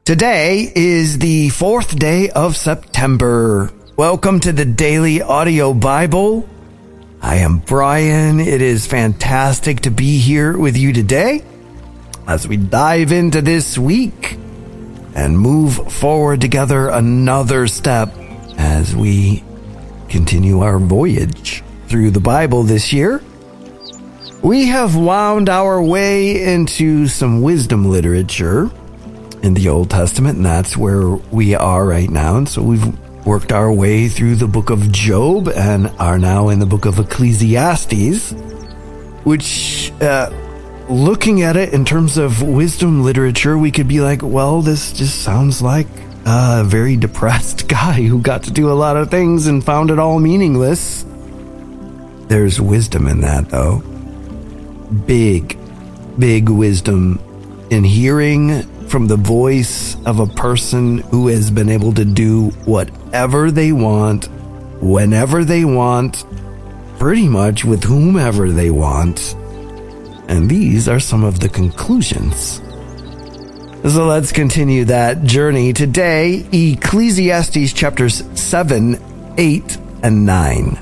Today is the 4th day of September. Welcome to the Daily Audio Bible. I am Brian. It is fantastic to be here with you today as we dive into this week and move forward together another step as we continue our voyage through the Bible this year. We have wound our way into some wisdom literature in the Old Testament, and that's where we are right now. And so we've worked our way through the book of Job and are now in the book of Ecclesiastes, which, looking at it in terms of wisdom literature, we could be like, well, this just sounds like a very depressed guy who got to do a lot of things and found it all meaningless. There's wisdom in that, though. Big wisdom in hearing from the voice of a person who has been able to do whatever they want, whenever they want, pretty much with whomever they want. And these are some of the conclusions. So let's continue that journey today. Ecclesiastes chapters 7, 8, and 9.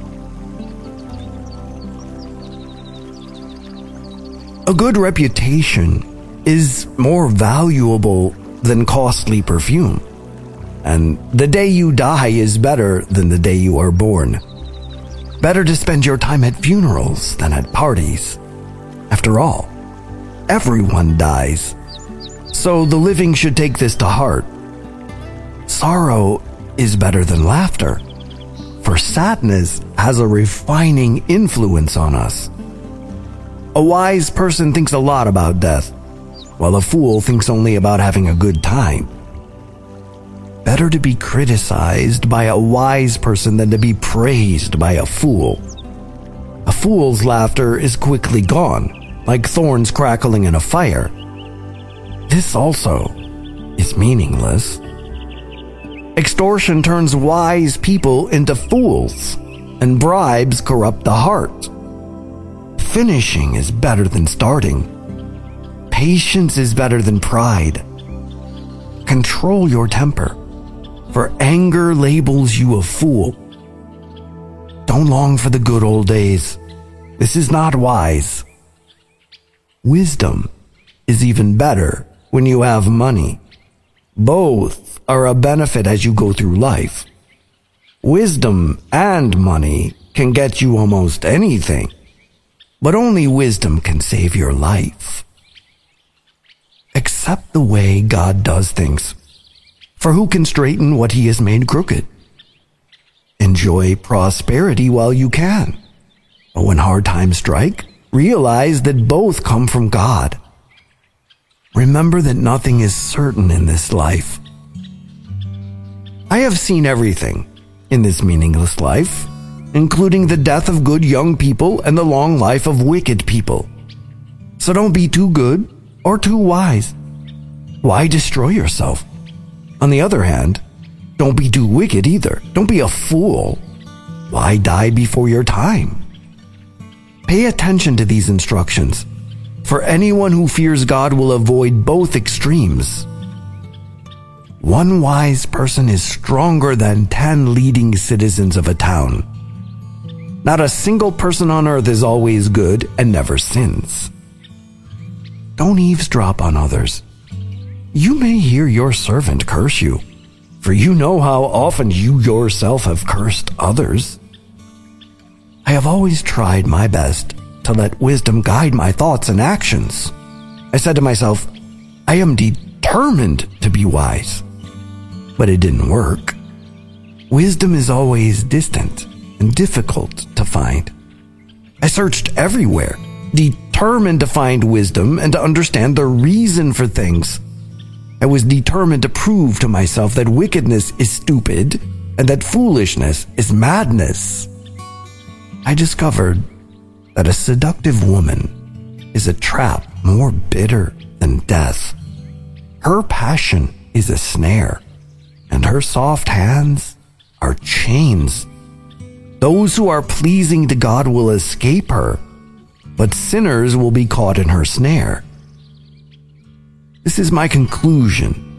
A good reputation is more valuable than costly perfume, and the day you die is better than the day you are born. Better to spend your time at funerals than at parties. After all, everyone dies, so the living should take this to heart. Sorrow is better than laughter, for sadness has a refining influence on us. A wise person thinks a lot about death, while a fool thinks only about having a good time. Better to be criticized by a wise person than to be praised by a fool. A fool's laughter is quickly gone, like thorns crackling in a fire. This also is meaningless. Extortion turns wise people into fools, and bribes corrupt the heart. Finishing is better than starting. Patience is better than pride. Control your temper, for anger labels you a fool. Don't long for the good old days. This is not wise. Wisdom is even better when you have money. Both are a benefit as you go through life. Wisdom and money can get you almost anything, but only wisdom can save your life. Accept the way God does things, for who can straighten what he has made crooked? Enjoy prosperity while you can, but when hard times strike, realize that both come from God. Remember that nothing is certain in this life. I have seen everything in this meaningless life, including the death of good young people and the long life of wicked people. So don't be too good or too wise. Why destroy yourself? On the other hand, don't be too wicked either. Don't be a fool. Why die before your time? Pay attention to these instructions, for anyone who fears God will avoid both extremes. One wise person is stronger than 10 leading citizens of a town. Not a single person on earth is always good and never sins. Don't eavesdrop on others. You may hear your servant curse you, for you know how often you yourself have cursed others. I have always tried my best to let wisdom guide my thoughts and actions. I said to myself, I am determined to be wise. But it didn't work. Wisdom is always distant and difficult to find. I searched everywhere, determined to find wisdom and to understand the reason for things. I was determined to prove to myself that wickedness is stupid and that foolishness is madness. I discovered that a seductive woman is a trap more bitter than death. Her passion is a snare, and her soft hands are chains. Those who are pleasing to God will escape her, but sinners will be caught in her snare. This is my conclusion.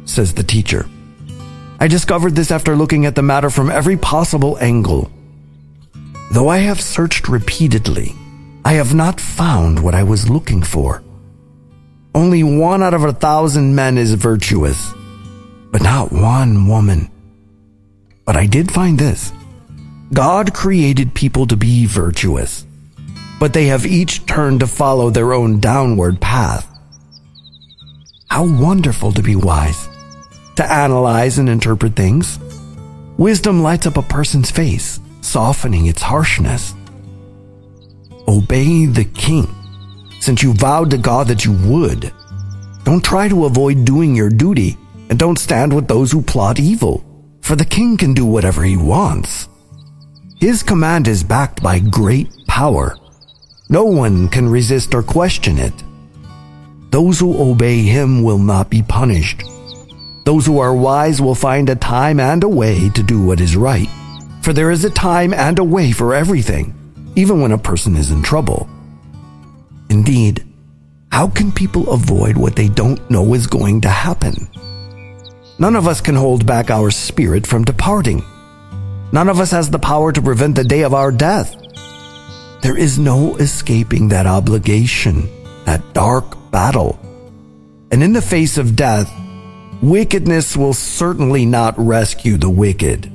says the teacher. I discovered this after looking at the matter from every possible angle. Though I have searched repeatedly, I have not found what I was looking for. Only 1 out of 1,000 men is virtuous, but not one woman. But I did find this. God created people to be virtuous, but they have each turned to follow their own downward path. How wonderful to be wise, to analyze and interpret things. Wisdom lights up a person's face, softening its harshness. Obey the king, since you vowed to God that you would. Don't try to avoid doing your duty, and don't stand with those who plot evil, for the king can do whatever he wants. His command is backed by great power. No one can resist or question it. Those who obey him will not be punished. Those who are wise will find a time and a way to do what is right, for there is a time and a way for everything, even when a person is in trouble. Indeed, how can people avoid what they don't know is going to happen? None of us can hold back our spirit from departing. None of us has the power to prevent the day of our death. There is no escaping that obligation, that dark battle. And in the face of death, wickedness will certainly not rescue the wicked.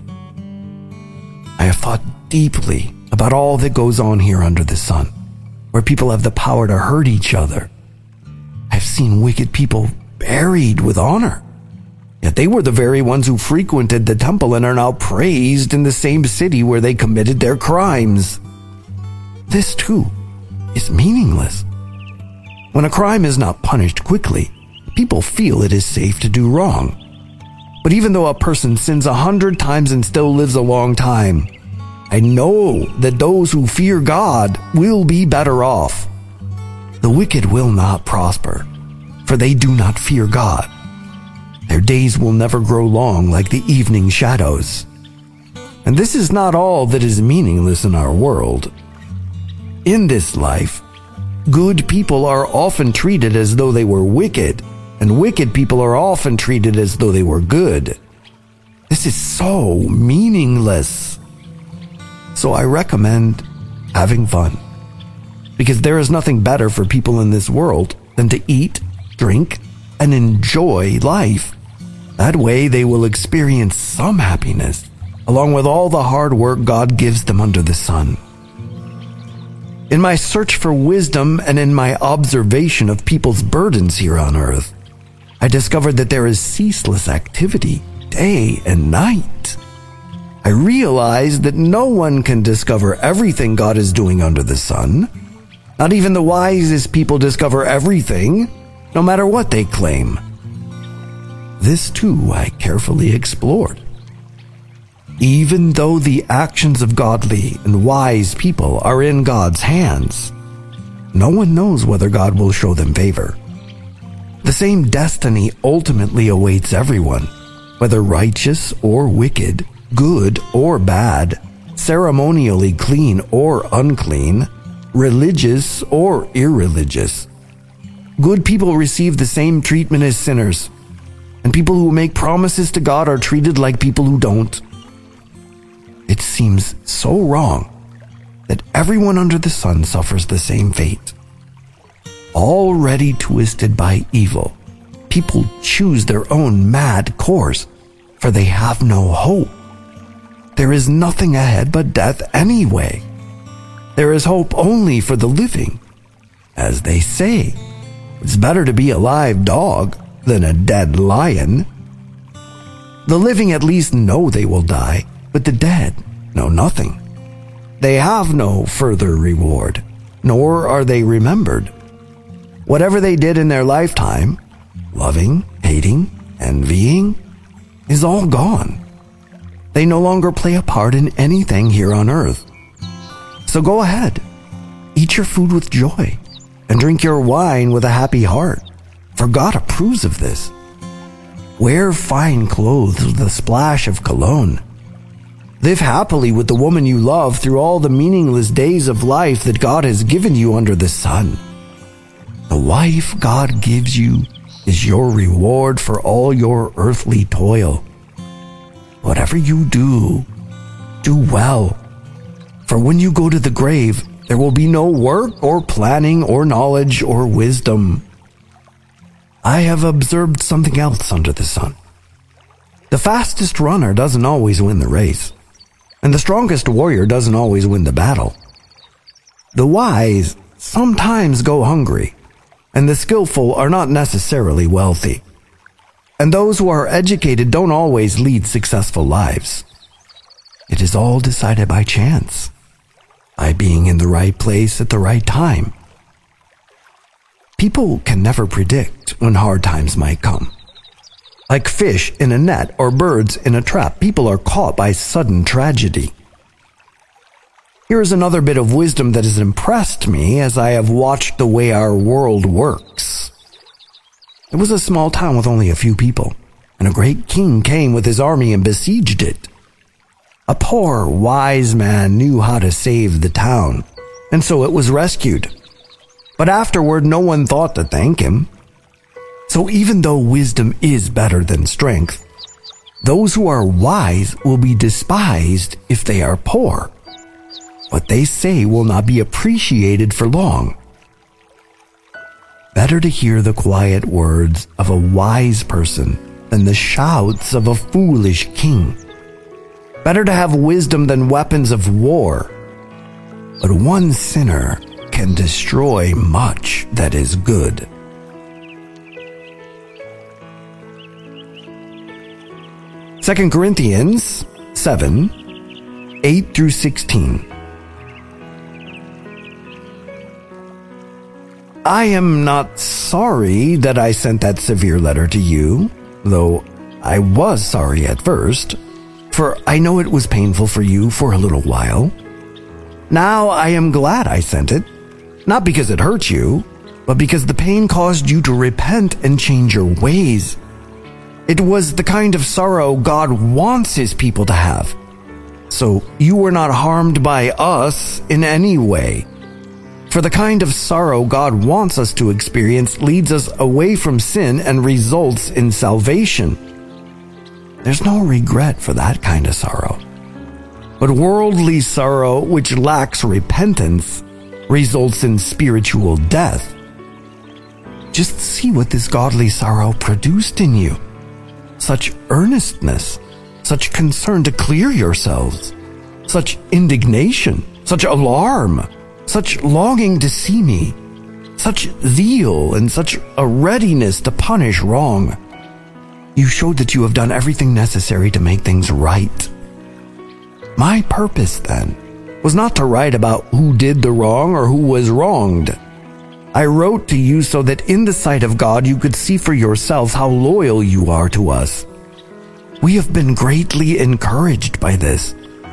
I have thought deeply about all that goes on here under the sun, where people have the power to hurt each other. I've seen wicked people buried with honor, yet they were the very ones who frequented the temple and are now praised in the same city where they committed their crimes. This, too, is meaningless. When a crime is not punished quickly, people feel it is safe to do wrong. But even though a person sins 100 times and still lives a long time, I know that those who fear God will be better off. The wicked will not prosper, for they do not fear God. Their days will never grow long like the evening shadows. And this is not all that is meaningless in our world. In this life, good people are often treated as though they were wicked, and wicked people are often treated as though they were good. This is so meaningless. So I recommend having fun, because there is nothing better for people in this world than to eat, drink, and enjoy life. That way they will experience some happiness, along with all the hard work God gives them under the sun. In my search for wisdom and in my observation of people's burdens here on earth, I discovered that there is ceaseless activity, day and night. I realized that no one can discover everything God is doing under the sun. Not even the wisest people discover everything, no matter what they claim. This too I carefully explored. Even though the actions of godly and wise people are in God's hands, no one knows whether God will show them favor. The same destiny ultimately awaits everyone, whether righteous or wicked, good or bad, ceremonially clean or unclean, religious or irreligious. Good people receive the same treatment as sinners, and people who make promises to God are treated like people who don't. It seems so wrong that everyone under the sun suffers the same fate. Already twisted by evil, people choose their own mad course, for they have no hope. There is nothing ahead but death anyway. There is hope only for the living. As they say, it's better to be a live dog than a dead lion. The living at least know they will die, but the dead know nothing. They have no further reward, nor are they remembered. Whatever they did in their lifetime, loving, hating, envying, is all gone. They no longer play a part in anything here on earth. So go ahead, eat your food with joy, and drink your wine with a happy heart, for God approves of this. Wear fine clothes with a splash of cologne. Live happily with the woman you love through all the meaningless days of life that God has given you under the sun. The wife God gives you is your reward for all your earthly toil. Whatever you do, do well. For when you go to the grave, there will be no work or planning or knowledge or wisdom. I have observed something else under the sun. The fastest runner doesn't always win the race, and the strongest warrior doesn't always win the battle. The wise sometimes go hungry, and the skillful are not necessarily wealthy. And those who are educated don't always lead successful lives. It is all decided by chance, by being in the right place at the right time. People can never predict when hard times might come. Like fish in a net or birds in a trap, people are caught by sudden tragedy. Here is another bit of wisdom that has impressed me as I have watched the way our world works. It was a small town with only a few people, and a great king came with his army and besieged it. A poor, wise man knew how to save the town, and so it was rescued. But afterward, no one thought to thank him. So even though wisdom is better than strength, those who are wise will be despised if they are poor. What they say will not be appreciated for long. Better to hear the quiet words of a wise person than the shouts of a foolish king. Better to have wisdom than weapons of war. But one sinner can destroy much that is good. Second Corinthians 7, 8 through 16. I am not sorry that I sent that severe letter to you, though I was sorry at first, for I know it was painful for you for a little while. Now I am glad I sent it, not because it hurt you, but because the pain caused you to repent and change your ways. It was the kind of sorrow God wants His people to have. So you were not harmed by us in any way. For the kind of sorrow God wants us to experience leads us away from sin and results in salvation. There's no regret for that kind of sorrow. But worldly sorrow, which lacks repentance, results in spiritual death. Just see what this godly sorrow produced in you. Such earnestness, such concern to clear yourselves, such indignation, such alarm, such longing to see me, such zeal and such a readiness to punish wrong. You showed that you have done everything necessary to make things right. My purpose, then, was not to write about who did the wrong or who was wronged. I wrote to you so that in the sight of God you could see for yourselves how loyal you are to us. We have been greatly encouraged by this.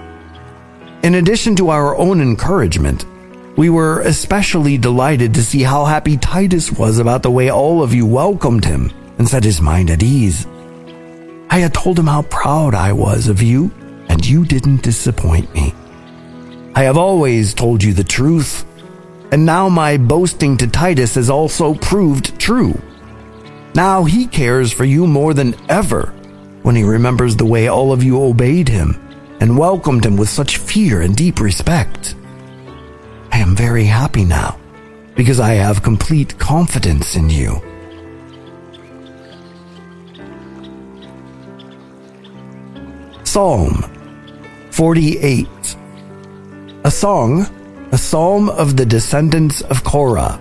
In addition to our own encouragement, we were especially delighted to see how happy Titus was about the way all of you welcomed him and set his mind at ease. I had told him how proud I was of you, and you didn't disappoint me. I have always told you the truth, and now my boasting to Titus has also proved true. Now he cares for you more than ever when he remembers the way all of you obeyed him and welcomed him with such fear and deep respect. I am very happy now because I have complete confidence in you. Psalm 48. A psalm of the descendants of Korah.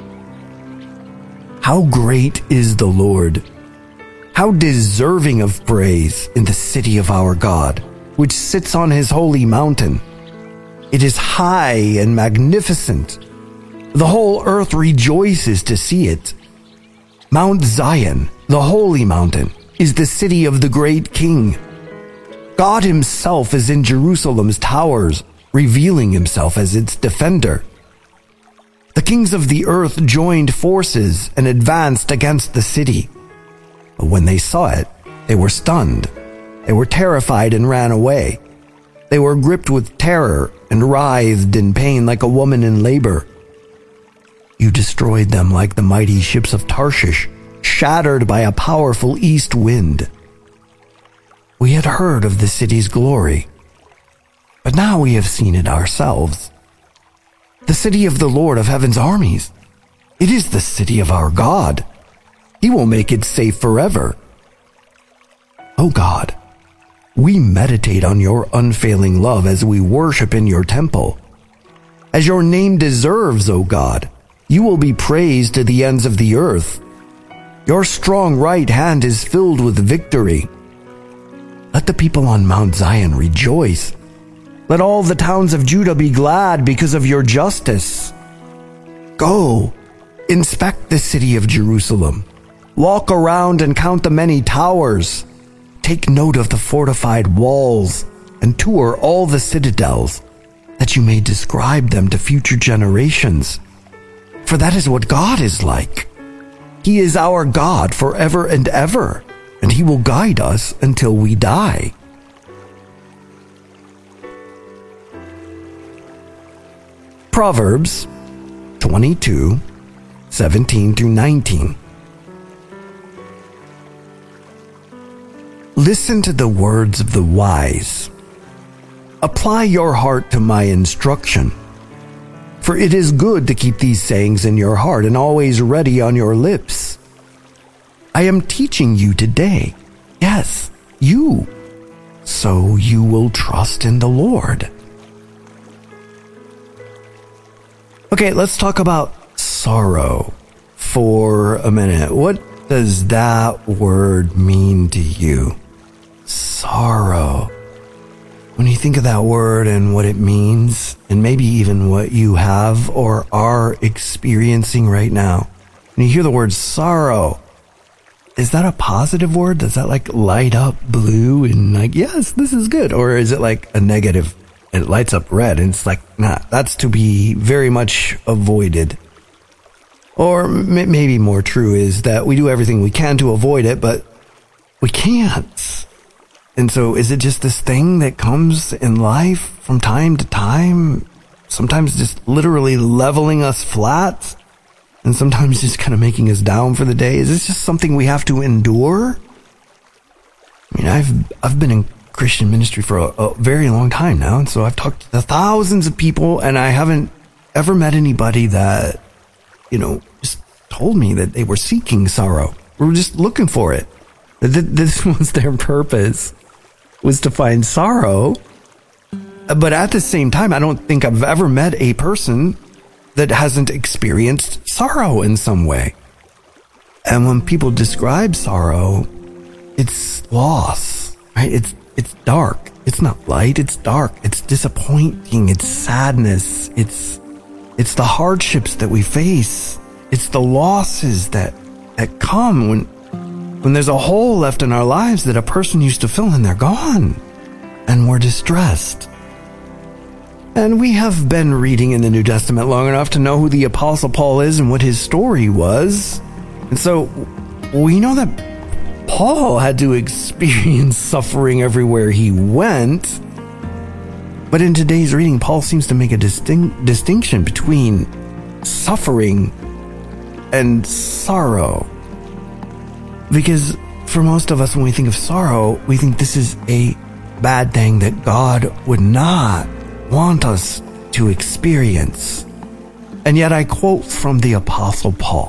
How great is the Lord! How deserving of praise in the city of our God, which sits on his holy mountain. It is high and magnificent. The whole earth rejoices to see it. Mount Zion, the holy mountain, is the city of the great King. God himself is in Jerusalem's towers, revealing himself as its defender. The kings of the earth joined forces and advanced against the city. But when they saw it, they were stunned. They were terrified and ran away. They were gripped with terror and writhed in pain like a woman in labor. You destroyed them like the mighty ships of Tarshish, shattered by a powerful east wind. We had heard of the city's glory, but now we have seen it ourselves. The city of the Lord of Heaven's armies. It is the city of our God. He will make it safe forever. O God, we meditate on your unfailing love as we worship in your temple. As your name deserves, O God, you will be praised to the ends of the earth. Your strong right hand is filled with victory. Let the people on Mount Zion rejoice. Let all the towns of Judah be glad because of your justice. Go, inspect the city of Jerusalem. Walk around and count the many towers. Take note of the fortified walls and tour all the citadels, that you may describe them to future generations. For that is what God is like. He is our God forever and ever, and he will guide us until we die. Proverbs 22:17-19. Listen to the words of the wise. Apply your heart to my instruction. For it is good to keep these sayings in your heart and always ready on your lips. I am teaching you today. Yes, you. So you will trust in the Lord. Okay, let's talk about sorrow for a minute. What does that word mean to you? Sorrow. When you think of that word and what it means, and maybe even what you have or are experiencing right now, when you hear the word sorrow, is that a positive word? Does that like light up blue and like, yes, this is good? Or is it like a negative? It lights up red and it's like, nah, that's to be very much avoided. Or maybe more true is that we do everything we can to avoid it, but we can't. And so is it just this thing that comes in life from time to time? Sometimes just literally leveling us flat, and sometimes just kind of making us down for the day. Is this just something we have to endure? I mean, I've been in Christian ministry for a very long time now, and so I've talked to thousands of people, and I haven't ever met anybody that, just told me that they were seeking sorrow. We were just looking for it. This was their purpose, was to find sorrow. But at the same time, I don't think I've ever met a person that hasn't experienced sorrow in some way. And when people describe sorrow, it's loss, right? It's dark. It's not light. It's dark. It's disappointing. It's sadness. It's the hardships that we face. It's the losses that come when there's a hole left in our lives that a person used to fill and they're gone. And we're distressed. And we have been reading in the New Testament long enough to know who the Apostle Paul is and what his story was. And so we know that Paul had to experience suffering everywhere he went. But in today's reading, Paul seems to make a distinction between suffering and sorrow. Because for most of us, when we think of sorrow, we think this is a bad thing that God would not want us to experience. And yet I quote from the Apostle Paul,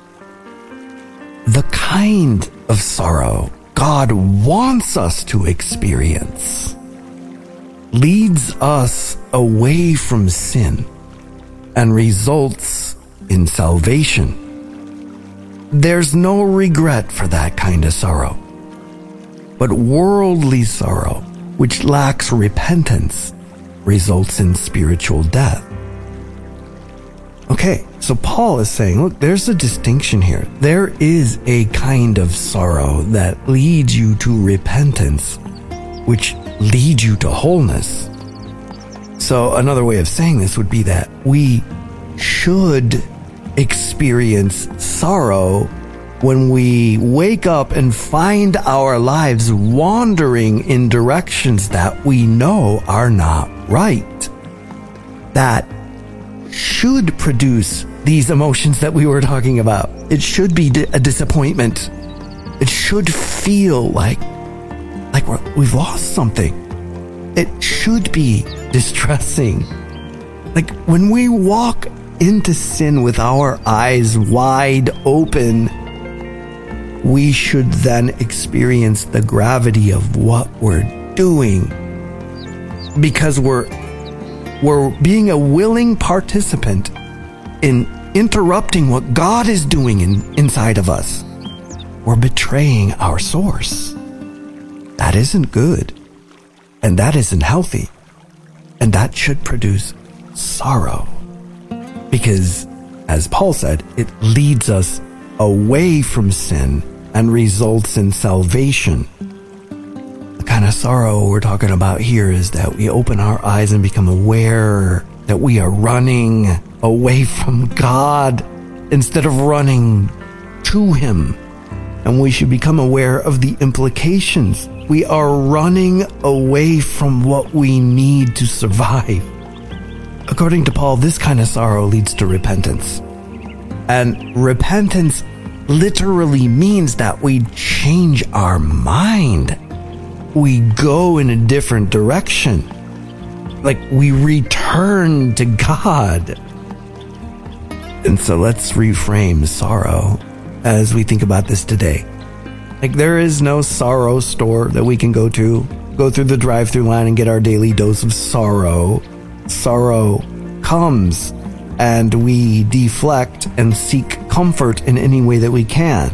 the kind of sorrow God wants us to experience leads us away from sin and results in salvation. There's no regret for that kind of sorrow. But worldly sorrow, which lacks repentance, results in spiritual death. Okay, so Paul is saying, look, there's a distinction here. There is a kind of sorrow that leads you to repentance, which leads you to wholeness. So another way of saying this would be that we should experience sorrow when we wake up and find our lives wandering in directions that we know are not right, that should produce these emotions that we were talking about. It should be a disappointment. It should feel like we've lost something. It should be distressing. Like when we walk into sin with our eyes wide open, we should then experience the gravity of what we're doing, because we're being a willing participant in interrupting what God is doing inside of us. We're betraying our source. That isn't good, and that isn't healthy, and that should produce sorrow, because, as Paul said, it leads us away from sin and results in salvation. The kind of sorrow we're talking about here is that we open our eyes and become aware that we are running away from God instead of running to Him. And we should become aware of the implications. We are running away from what we need to survive. According to Paul, this kind of sorrow leads to repentance. And repentance literally means that we change our mind. We go in a different direction. Like we return to God. And so let's reframe sorrow as we think about this today. Like there is no sorrow store that we can go through the drive-through line and get our daily dose of sorrow. Sorrow comes and we deflect and seek comfort in any way that we can.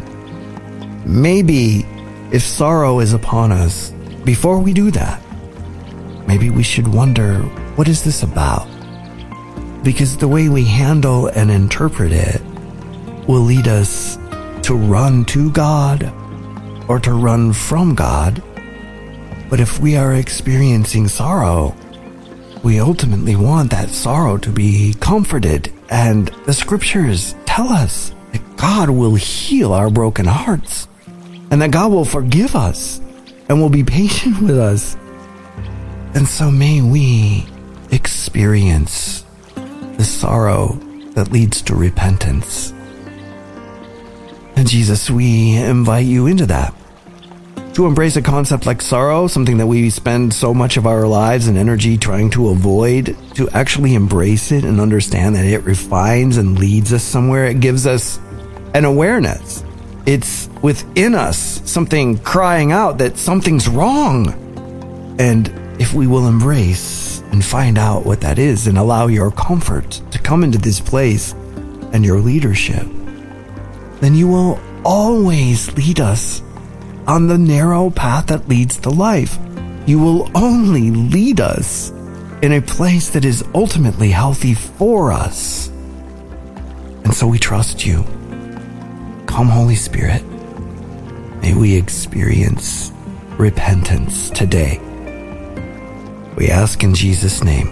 Maybe if sorrow is upon us, before we do that, maybe we should wonder, what is this about? Because the way we handle and interpret it will lead us to run to God or to run from God. But if we are experiencing sorrow, we ultimately want that sorrow to be comforted. And the scriptures tell us that God will heal our broken hearts and that God will forgive us and will be patient with us. And so may we experience the sorrow that leads to repentance. And Jesus, we invite you into that. To embrace a concept like sorrow, something that we spend so much of our lives and energy trying to avoid, to actually embrace it and understand that it refines and leads us somewhere. It gives us an awareness. It's within us, something crying out that something's wrong. And if we will embrace and find out what that is and allow your comfort to come into this place and your leadership, then you will always lead us on the narrow path that leads to life. You will only lead us in a place that is ultimately healthy for us. And so we trust you. Come, Holy Spirit. May we experience repentance today. We ask in Jesus' name.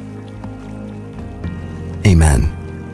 Amen.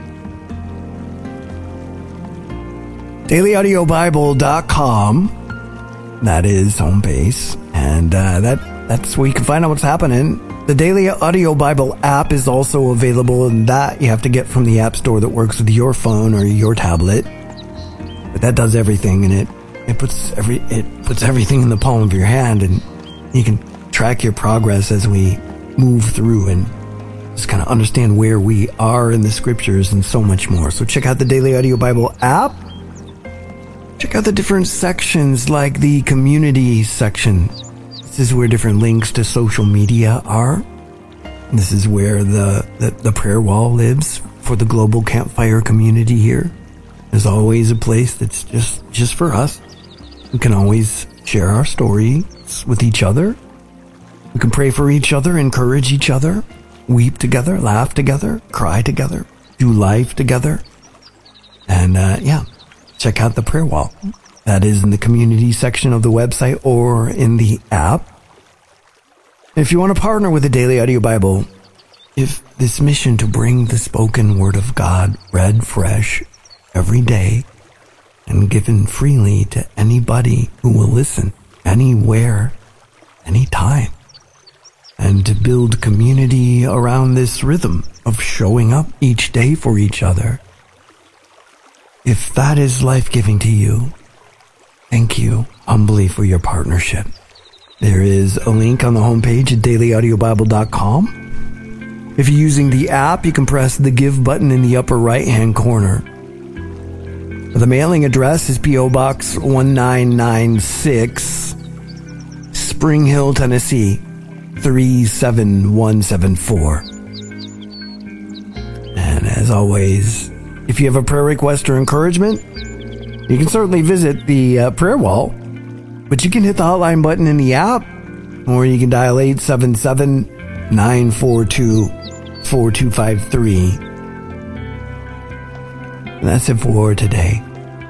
DailyAudioBible.com. That is home base. And that's where you can find out what's happening. The Daily Audio Bible app is also available, and that you have to get from the app store that works with your phone or your tablet. But that does everything, and it puts everything in the palm of your hand, and you can track your progress as we move through and just kind of understand where we are in the scriptures and so much more. So check out the Daily Audio Bible app. Check out the different sections, like the community section. This is where different links to social media are. This is where the prayer wall lives for the global campfire community here. There's always a place that's just for us. We can always share our stories with each other. We can pray for each other, encourage each other, weep together, laugh together, cry together, do life together. And check out the prayer wall. That is in the community section of the website or in the app. If you want to partner with the Daily Audio Bible, if this mission to bring the spoken word of God read fresh every day and given freely to anybody who will listen, anywhere, anytime. and to build community around this rhythm of showing up each day for each other. If that is life-giving to you, thank you humbly for your partnership. There is a link on the homepage at dailyaudiobible.com. If you're using the app, you can press the Give button in the upper right-hand corner. The mailing address is P.O. Box 1996, Spring Hill, Tennessee, 37174. And as always, if you have a prayer request or encouragement, you can certainly visit the prayer wall, but you can hit the hotline button in the app, or you can dial 877-942-4253. And that's it for today.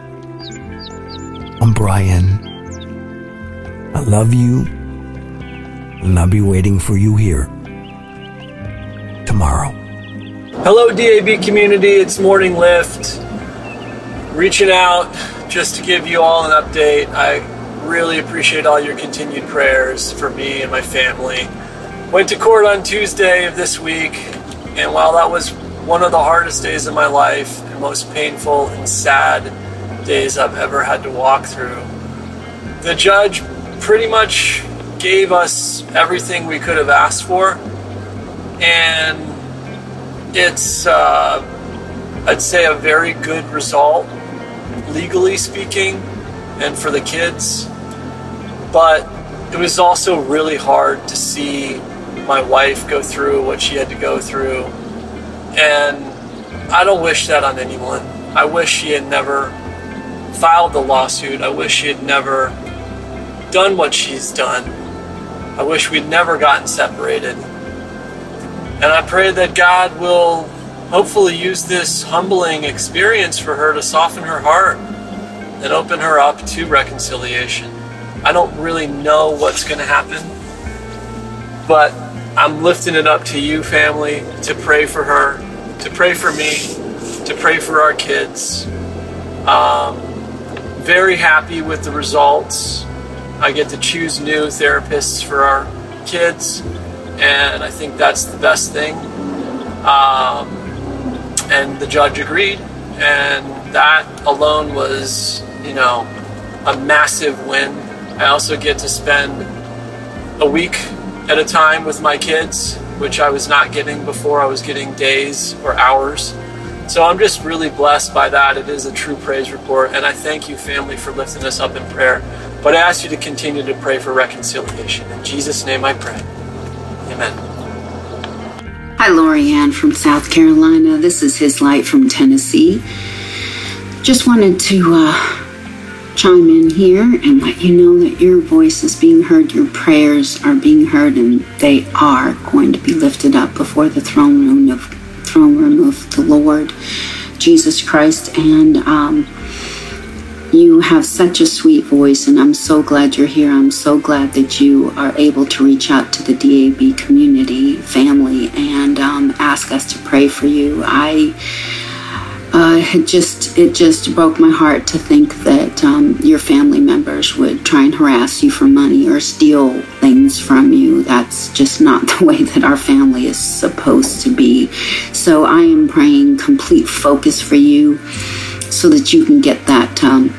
I'm Brian. I love you, and I'll be waiting for you here tomorrow. Hello, DAB community. It's Morning Lift. Reaching out just to give you all an update. I really appreciate all your continued prayers for me and my family. Went to court on Tuesday of this week, and while that was one of the hardest days of my life and most painful and sad days I've ever had to walk through, the judge pretty much gave us everything we could have asked for, and it's I'd say a very good result, legally speaking, and for the kids. But it was also really hard to see my wife go through what she had to go through, and I don't wish that on anyone. I wish she had never filed the lawsuit. I wish she had never done what she's done. I wish we'd never gotten separated. And I pray that God will hopefully use this humbling experience for her to soften her heart and open her up to reconciliation. I don't really know what's going to happen, but I'm lifting it up to you, family, to pray for her, to pray for me, to pray for our kids. Very happy with the results. I get to choose new therapists for our kids, and I think that's the best thing. And the judge agreed, and that alone was, a massive win. I also get to spend a week at a time with my kids, which I was not getting before. I was getting days or hours. So I'm just really blessed by that. It is a true praise report, and I thank you, family, for lifting us up in prayer. But I ask you to continue to pray for reconciliation. In Jesus' name I pray. Amen. Hi, Lori Ann from South Carolina. This is His Light from Tennessee. Just wanted to chime in here and let you know that your voice is being heard, your prayers are being heard, and they are going to be lifted up before the throne room of the Lord Jesus Christ. And you have such a sweet voice, and I'm so glad you're here. I'm so glad that you are able to reach out to the DAB community family and ask us to pray for you. It just broke my heart to think that your family members would try and harass you for money or steal things from you. That's just not the way that our family is supposed to be. So I am praying complete focus for you so that you can get that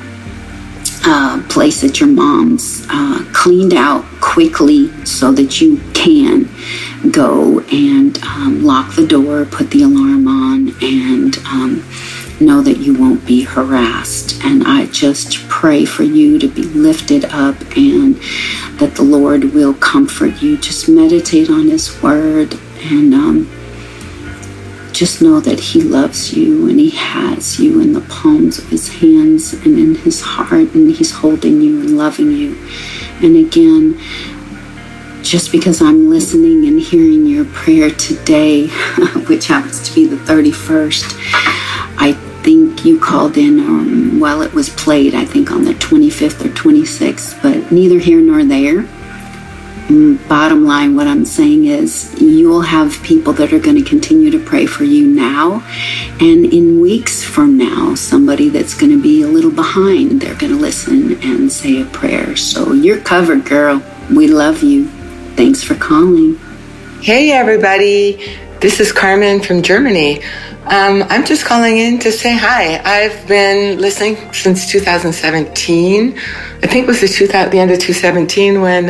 place at your mom's cleaned out quickly so that you can go and lock the door, put the alarm on, and know that you won't be harassed. And I just pray for you to be lifted up and that the Lord will comfort you. Just meditate on His word and just know that He loves you and He has you in the palms of His hands and in His heart, and He's holding you and loving you. And again, just because I'm listening and hearing your prayer today, which happens to be the 31st, I think you called in, it was played, I think, on the 25th or 26th, but neither here nor there. Bottom line, what I'm saying is you'll have people that are going to continue to pray for you now, and in weeks from now, somebody that's going to be a little behind, they're going to listen and say a prayer. So you're covered, girl. We love you. Thanks for calling. Hey everybody, this is Carmen from Germany. I'm just calling in to say hi. I've been listening since 2017. I think it was the end of 2017 when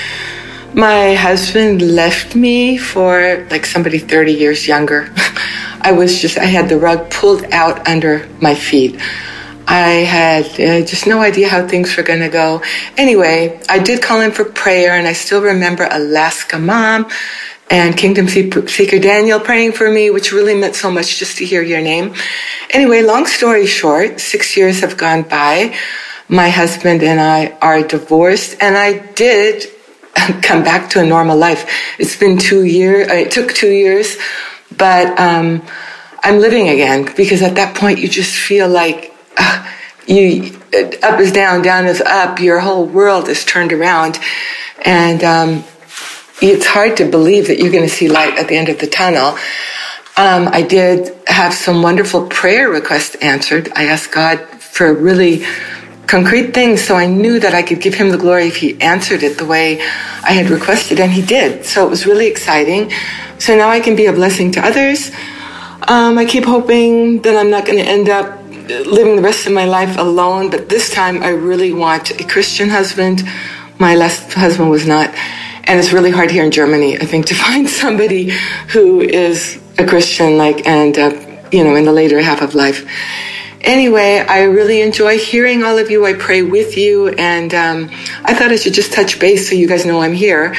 my husband left me for like somebody 30 years younger. I had the rug pulled out under my feet. I had just no idea how things were going to go. Anyway, I did call in for prayer, and I still remember Alaska Mom and Kingdom Seeker Daniel praying for me, which really meant so much just to hear your name. Anyway, long story short, 6 years have gone by. My husband and I are divorced, and I did come back to a normal life. It's been 2 years. It took 2 years, but I'm living again, because at that point you just feel like up is down, down is up. Your whole world is turned around, and it's hard to believe that you're going to see light at the end of the tunnel. I did have some wonderful prayer requests answered. I asked God for really concrete things, so I knew that I could give him the glory if he answered it the way I had requested, and he did. So it was really exciting. So now I can be a blessing to others. I keep hoping that I'm not going to end up living the rest of my life alone, but this time I really want a Christian husband. My last husband was not. And it's really hard here in Germany, I think, to find somebody who is a Christian, in the later half of life. Anyway, I really enjoy hearing all of you. I pray with you, and I thought I should just touch base so you guys know I'm here.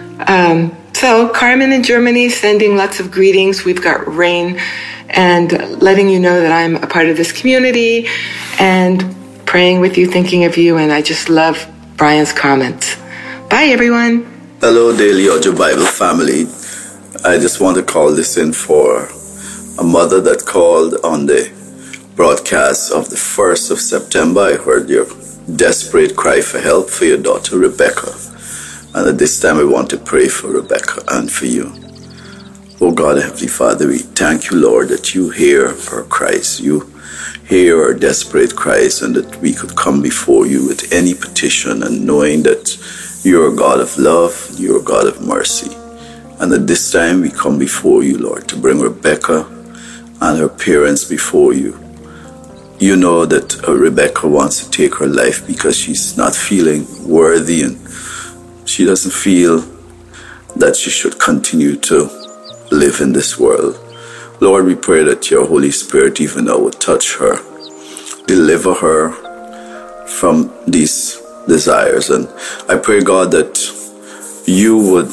So Carmen in Germany, sending lots of greetings. We've got rain, and letting you know that I'm a part of this community, and praying with you, thinking of you, and I just love Brian's comments. Bye, everyone. Hello, Daily Audio Bible family. I just want to call this in for a mother that called on the broadcast of the 1st of September. I heard your desperate cry for help for your daughter, Rebecca. And at this time, I want to pray for Rebecca and for you. Oh God, Heavenly Father, we thank you, Lord, that you hear our cries. You hear our desperate cries, and that we could come before you with any petition, and knowing that you're a God of love, you're a God of mercy. And at this time, we come before you, Lord, to bring Rebecca and her parents before you. You know that Rebecca wants to take her life because she's not feeling worthy, and she doesn't feel that she should continue to live in this world. Lord, we pray that your Holy Spirit even now would touch her, deliver her from these desires. And I pray, God, that you would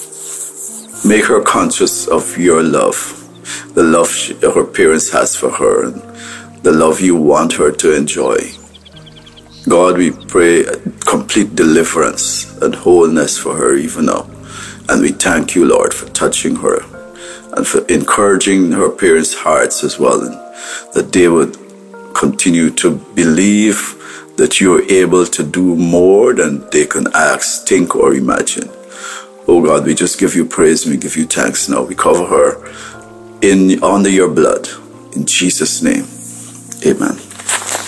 make her conscious of your love, the love her parents has for her, and the love you want her to enjoy. God, we pray complete deliverance and wholeness for her even now. And we thank you, Lord, for touching her and for encouraging her parents' hearts as well, and that they would continue to believe that you are able to do more than they can ask, think, or imagine. Oh God, we just give you praise and we give you thanks now. We cover her under your blood. In Jesus' name, amen.